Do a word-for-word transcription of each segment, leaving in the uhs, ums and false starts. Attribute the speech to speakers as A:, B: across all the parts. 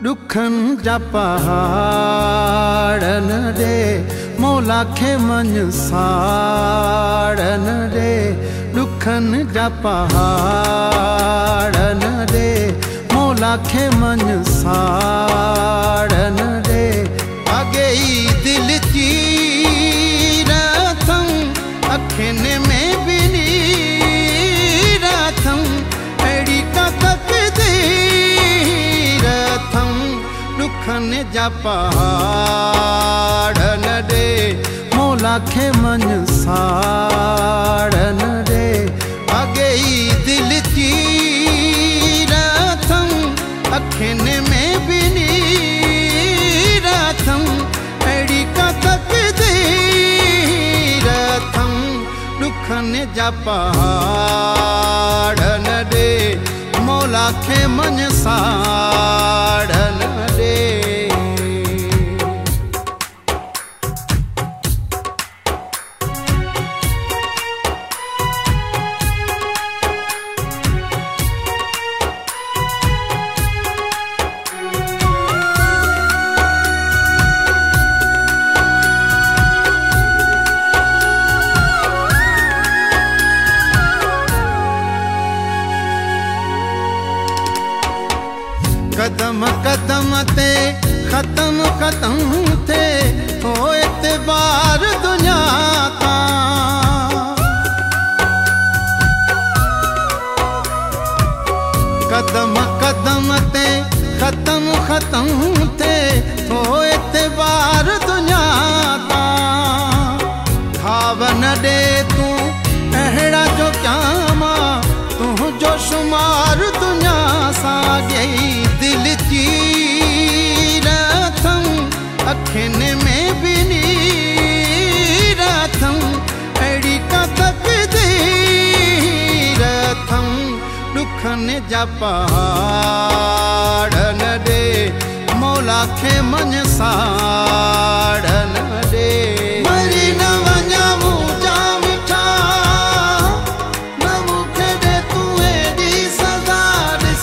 A: दुखन जा पहाड़न दे मौला खे मन साड़न दे दुखन जा पहाड़न दे मौला खे मन साड़न दे आगे ही दिल चीरथम अखिन में बिनी रथम अड़ी का तकदीरथम दुखन जा पहाड़न दे मौला खे मन साड़न दे आगे ही दिल चीरथम अखिन में बिनी रथम अड़ी का तकदीरथम दुखन जा पहाड़न दे मौला खे मन साड़न दे। कदम कदम ते खत्म खत्म थे हो एतबार दुनिया का कदम कदम ते खत्म खत्म थे हो एतबार दुनिया का खावन दे तू अहड़ा जो क्या मां तू जो शुमार दुनिया सा गई दिल चीरथम अखिन में बिनी रथम अड़ी का तकदीरथम दुखन जा पहाड़न दे मौला खे मन साड़न दे। मरी न वञा मुंहिंजा मिठा न मूंखे दे तूं एॾी सज़ा ॾिस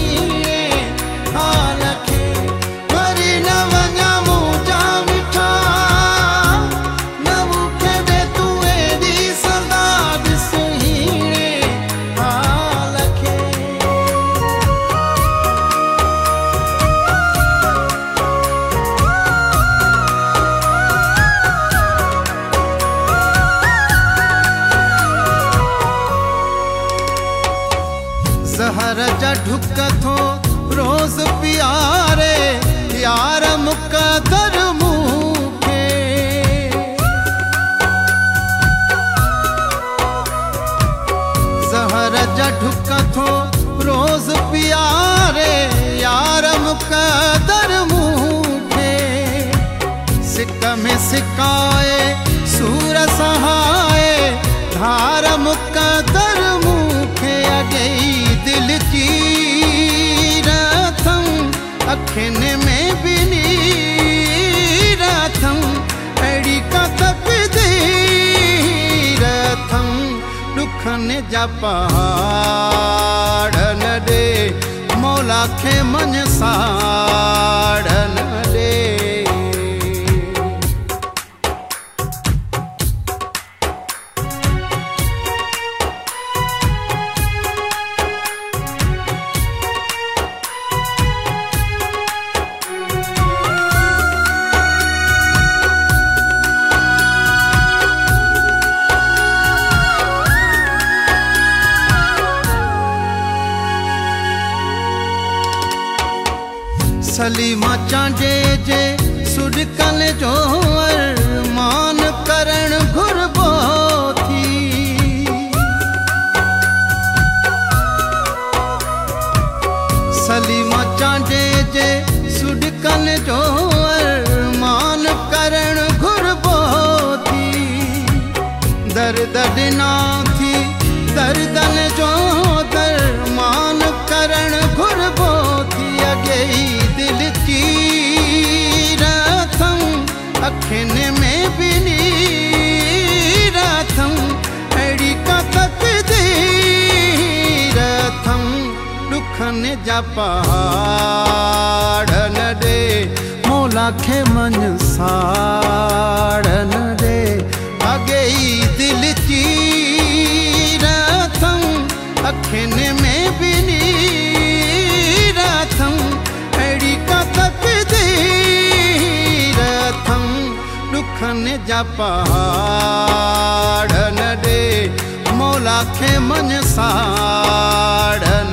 A: ज़हर जा ढुक थो रोज़ प्यारे यार मुक़दर मूंखे ज़हर जा ढुक थो रोज़ प्यारे यार मुक़दर मूंखे सिक में सिकाए सूर सहाए धार मुक़दर मूंखे अॻे दिल चीरथम अखिन में बिनी रथम अड़ी का तकदीरथम दुखन जा पहाड़न दे मौला खे मन साड़न दे। सलीमा चांजे जे सुडकल जो अरमान करण घुरबो थी सलीमा चांजे जे सुडकल जो अरमान करण घुरबो थी दर्द ॾिना थी दर्दन जो दरमान करण घुरबो थी अॻे दिल चीरथम अखिन में बिनी रथम अड़ी का तकदीरथम दुखन जा पहाड़न मौला खे मन साड़न दे अगे दिल चीरथम अखिन में भी नीरथम अड़ी का तकदीरथम दुखन जा पहाड़न दे मौला खे मन साड़न